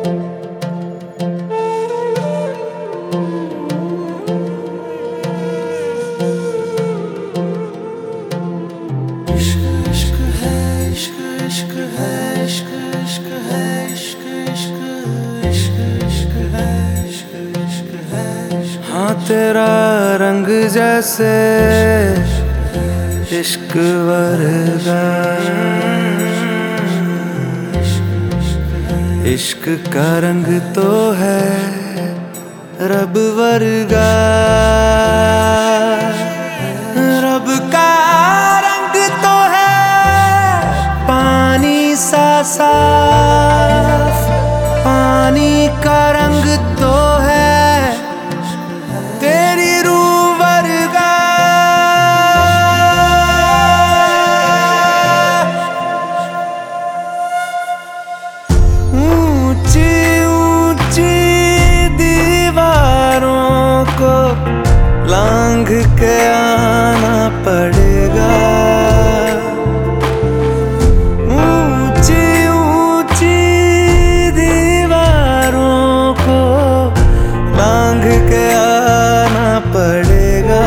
हाँ तेरा रंग जैसे इश्क वर्गा, इश्क का रंग तो है रब वर्गा। रब का रंग तो है पानी सा साफ, पानी का रंग तो है तेरी रूह वर्गा। ऊंची ऊंची दीवारों को लांघ के आना पड़ेगा। ऊंची ऊंची दीवारों को लांघ के आना पड़ेगा।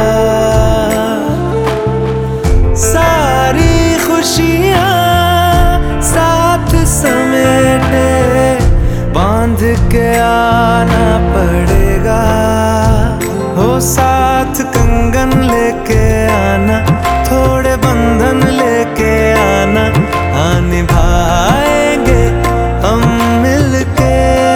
सारी खुशियाँ साथ समेटे बांध के आना पड़ेगा। हो साथ कंगन लेके आना, थोड़े बंधन लेके आना, हाँ निभाएंगे हम मिलके।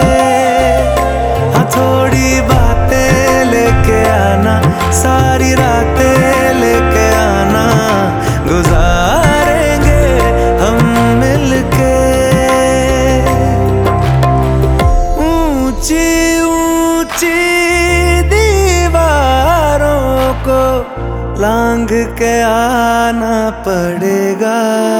हाँ थोड़ी बातें लेके आना, सारी रातें लेके आना, गुजारेंगे हम मिलके। ऊंची ऊंची दीवारों को लांघ के आना पड़ेगा।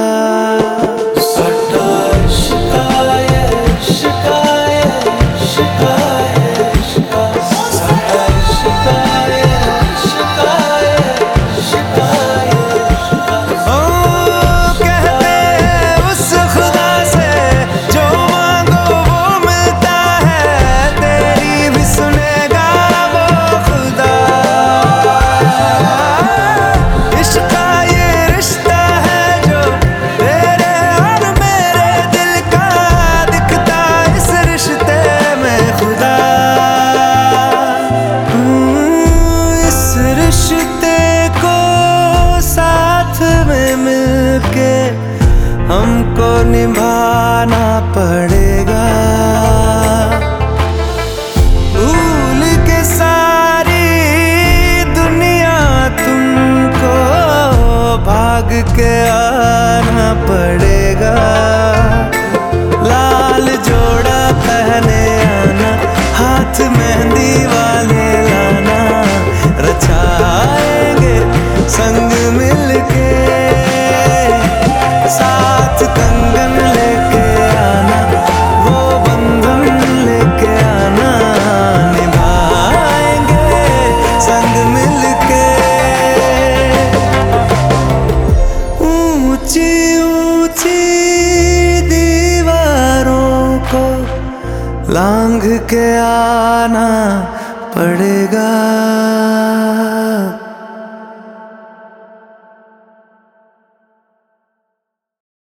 हमको निभाना पड़ेगा। भूल के सारी दुनिया तुमको भाग के आना पड़ेगा। लाल जोड़ा पहने आना, हाथ मेहंदी वाले लाना, रचाएंगे संग मिलके। साथ कंगन लेके आना, वो बंधन लेके आना, निभाएंगे संग मिलके। ऊंची ऊंची दीवारों को लांघ के आना पड़ेगा।